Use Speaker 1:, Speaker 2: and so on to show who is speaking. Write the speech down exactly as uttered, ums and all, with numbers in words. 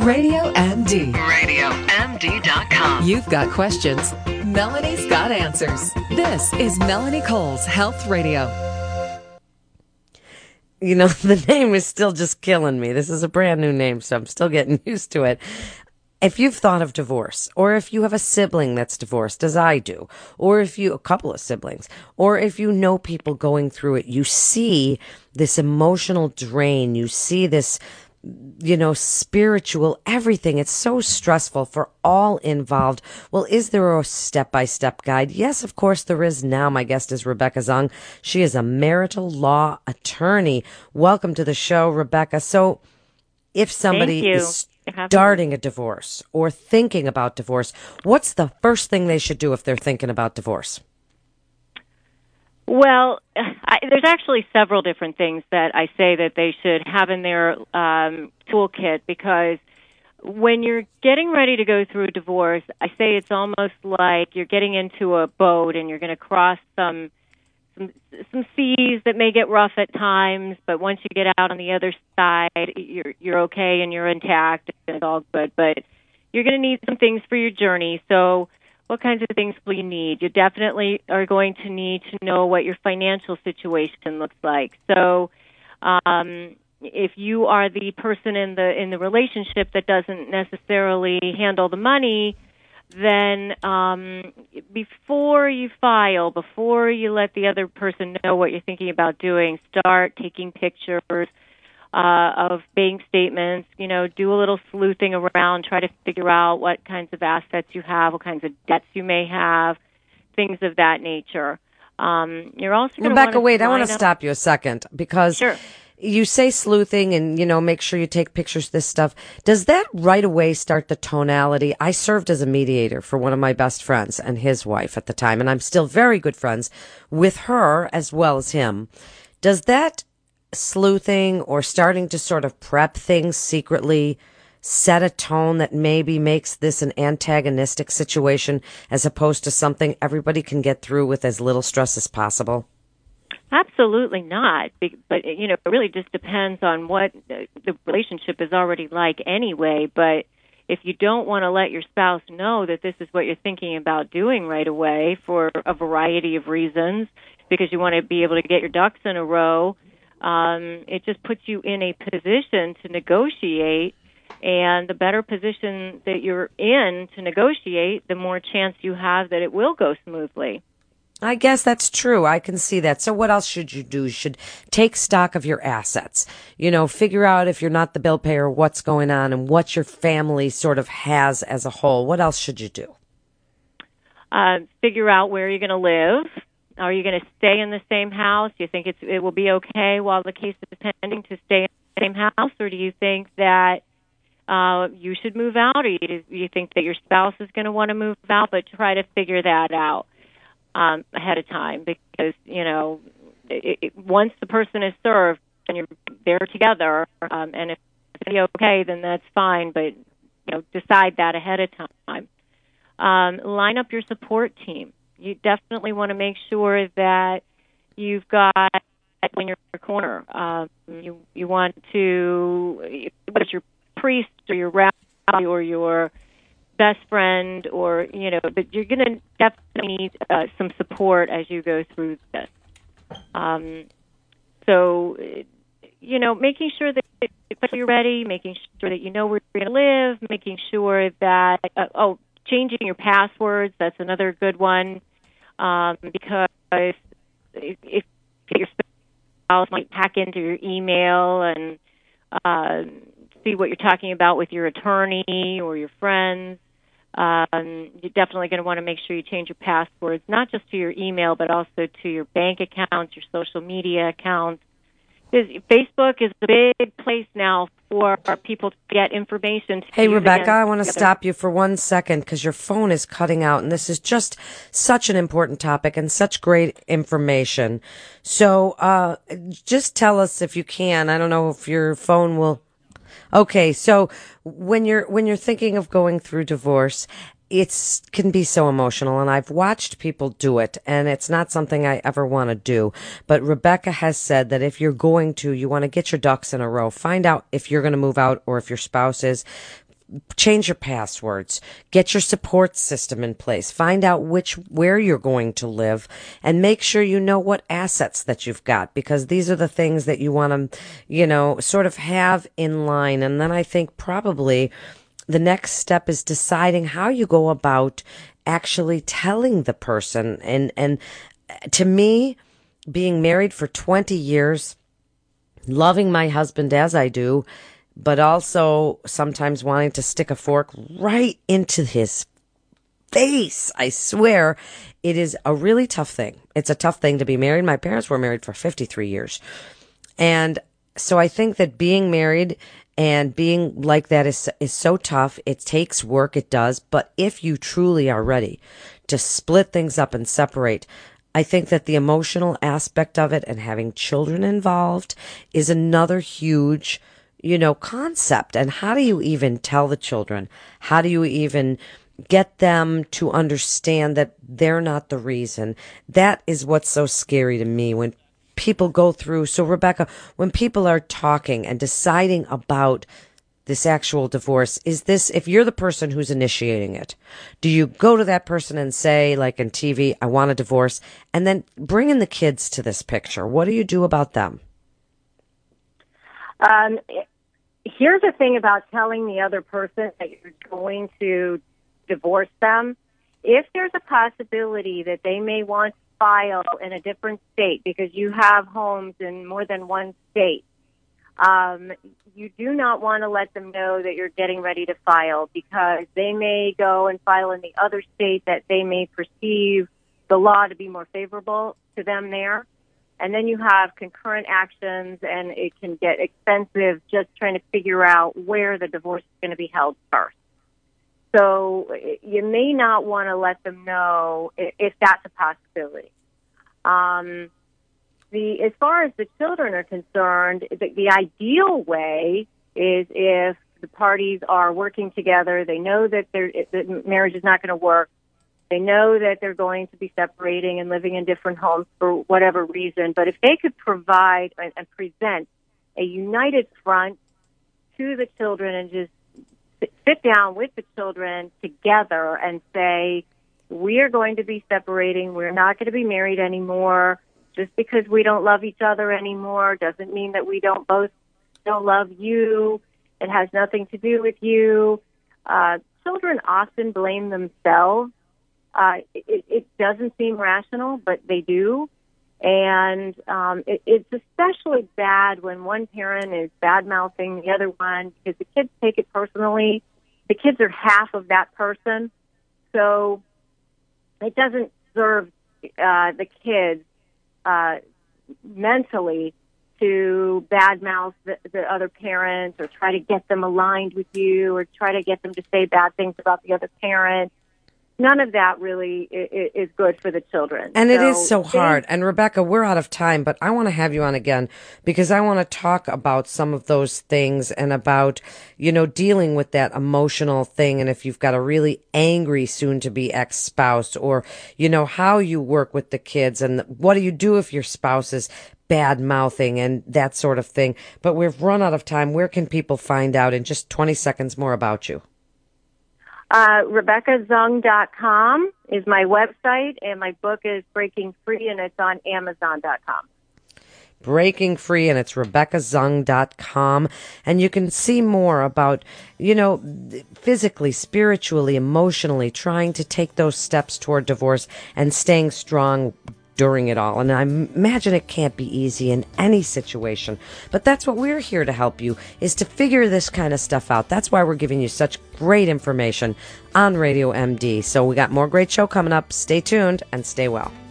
Speaker 1: Radio M D.
Speaker 2: radio m d dot com.
Speaker 1: You've got questions. Melanie's got answers. This is Melanie Cole's Health Radio.
Speaker 3: You know, the name is still just killing me. This is a brand new name, so I'm still getting used to it. If you've thought of divorce, or if you have a sibling that's divorced, as I do, or if you, a couple of siblings, or if you know people going through it, you see this emotional drain, you see this, you know, spiritual, everything. It's so stressful for all involved. Well, is there a step-by-step guide? Yes, of course there is now. My guest is Rebecca Zung. She is a marital law attorney. Welcome to the show, Rebecca. So if somebody is starting a divorce or thinking about divorce, what's the first thing they should do if they're thinking about divorce?
Speaker 4: Well, I, there's actually several different things that I say that they should have in their um, toolkit, because when you're getting ready to go through a divorce, I say it's almost like you're getting into a boat and you're going to cross some, some some seas that may get rough at times, but once you get out on the other side, you're you're okay and you're intact and it's all good. But you're going to need some things for your journey, so what kinds of things will you need? You definitely are going to need to know what your financial situation looks like. So, um, if you are the person in the in the relationship that doesn't necessarily handle the money, then um, before you file, before you let the other person know what you're thinking about doing, start taking pictures Uh, of bank statements, you know, do a little sleuthing around, try to figure out what kinds of assets you have, what kinds of debts you may have, things of that nature. Um, you're also going to
Speaker 3: Rebecca, wait, I want to stop you a second, because
Speaker 4: sure.
Speaker 3: You say sleuthing and, you know, make sure you take pictures, this stuff. Does that right away start the tonality? I served as a mediator for one of my best friends and his wife at the time, and I'm still very good friends with her as well as him. Does that sleuthing or starting to sort of prep things secretly set a tone that maybe makes this an antagonistic situation as opposed to something everybody can get through with as little stress as possible?
Speaker 4: Absolutely not. But, you know, it really just depends on what the relationship is already like anyway. But if you don't want to let your spouse know that this is what you're thinking about doing right away for a variety of reasons, because you want to be able to get your ducks in a row, Um, it just puts you in a position to negotiate, and the better position that you're in to negotiate, the more chance you have that it will go smoothly.
Speaker 3: I guess that's true. I can see that. So what else should you do? You should take stock of your assets. You know, figure out if you're not the bill payer, what's going on and what your family sort of has as a whole. What else should you do?
Speaker 4: Uh, figure out where you're going to live. Are you going to stay in the same house? Do you think it's, it will be okay while the case is pending to stay in the same house? Or do you think that uh, you should move out? Or do you think that your spouse is going to want to move out? But try to figure that out um, ahead of time, because, you know, it, it, once the person is served and you're there together, um, and if it's okay, then that's fine. But, you know, decide that ahead of time. Um, line up your support team. You definitely want to make sure that you've got in your corner. Um, you you want to, whether it's your priest or your rabbi or your best friend, or, you know, but you're going to definitely need uh, some support as you go through this. Um, so, you know, making sure that you're ready, making sure that you know where you're going to live, making sure that, uh, oh, changing your passwords, that's another good one. Um, because if, if your spouse might hack into your email and uh, see what you're talking about with your attorney or your friends, um, you're definitely going to want to make sure you change your passwords, not just to your email, but also to your bank accounts, your social media accounts. Facebook is a big place now for people to get information. To
Speaker 3: hey, Rebecca, I want to stop you for one second because your phone is cutting out, and this is just such an important topic and such great information. So uh, just tell us if you can. I don't know if your phone will. Okay, so when you're when you're thinking of going through divorce, it's can be so emotional, and I've watched people do it, and it's not something I ever want to do. But Rebecca has said that if you're going to, you want to get your ducks in a row. Find out if you're going to move out or if your spouse is. change your passwords, get your support system in place, find out which, where you're going to live, and make sure you know what assets that you've got, because these are the things that you want to, you know, sort of have in line. And then I think probably the next step is deciding how you go about actually telling the person. And, and to me, being married for twenty years, loving my husband as I do, but also sometimes wanting to stick a fork right into his face, I swear, it is a really tough thing. It's a tough thing to be married. My parents were married for fifty-three years. And so I think that being married and being like that is is so tough. It takes work, it does. But if you truly are ready to split things up and separate, I think that the emotional aspect of it and having children involved is another huge, you know, concept. And how do you even tell the children? How do you even get them to understand that they're not the reason? That is what's so scary to me when people go through. So, Rebecca, when people are talking and deciding about this actual divorce, is this, if you're the person who's initiating it, do you go to that person and say, like in T V, I want a divorce, and then bring in the kids to this picture? What do you do about them?
Speaker 5: Um, here's the thing about telling the other person that you're going to divorce them. If there's a possibility that they may want to file in a different state because you have homes in more than one state, um, you do not want to let them know that you're getting ready to file, because they may go and file in the other state that they may perceive the law to be more favorable to them there. And then you have concurrent actions, and it can get expensive just trying to figure out where the divorce is going to be held first. So you may not want to let them know if that's a possibility. Um, the as far as the children are concerned, the, the ideal way is if the parties are working together. They know that their that marriage is not going to work. They know that they're going to be separating and living in different homes for whatever reason. But if they could provide and, and present a united front to the children and just sit down with the children together and say, we are going to be separating. We're not going to be married anymore. Just because we don't love each other anymore doesn't mean that we don't both still love you. It has nothing to do with you. Uh, children often blame themselves. Uh, it, it doesn't seem rational, but they do. And um, it, it's especially bad when one parent is bad-mouthing the other one, because the kids take it personally. The kids are half of that person. So it doesn't serve uh, the kids uh, mentally to badmouth the, the other parents or try to get them aligned with you or try to get them to say bad things about the other parent. None of that really is good for the children.
Speaker 3: And
Speaker 5: so
Speaker 3: it is so
Speaker 5: they,
Speaker 3: hard. And Rebecca, we're out of time, but I want to have you on again because I want to talk about some of those things and about, you know, dealing with that emotional thing. And if you've got a really angry soon-to-be ex-spouse, or, you know, how you work with the kids and what do you do if your spouse is bad-mouthing and that sort of thing. But we've run out of time. Where can people find out in just twenty seconds more about you?
Speaker 5: Uh, Rebecca Zung dot com is my website, and my book is Breaking Free, and it's on Amazon dot com.
Speaker 3: Breaking Free, and it's Rebecca Zung dot com. And you can see more about, you know, physically, spiritually, emotionally, trying to take those steps toward divorce and staying strong during it all. And I imagine it can't be easy in any situation, but that's what we're here to help you, is to figure this kind of stuff out. That's why we're giving you such great information on Radio M D. So we got more great show coming up. Stay tuned and stay well.